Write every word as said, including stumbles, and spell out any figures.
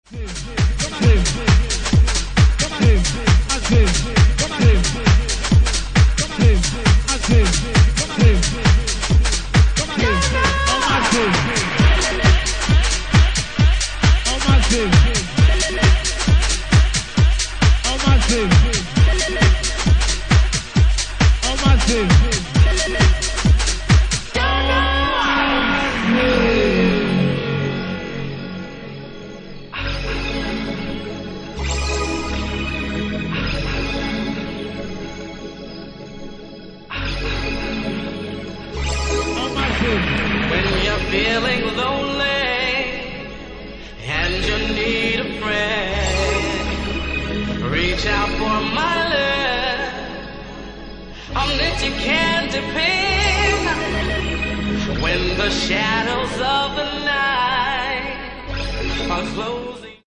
When you're feeling lonely and you need a friend, reach out for my love on that you can depend. When the shadows of the night are closing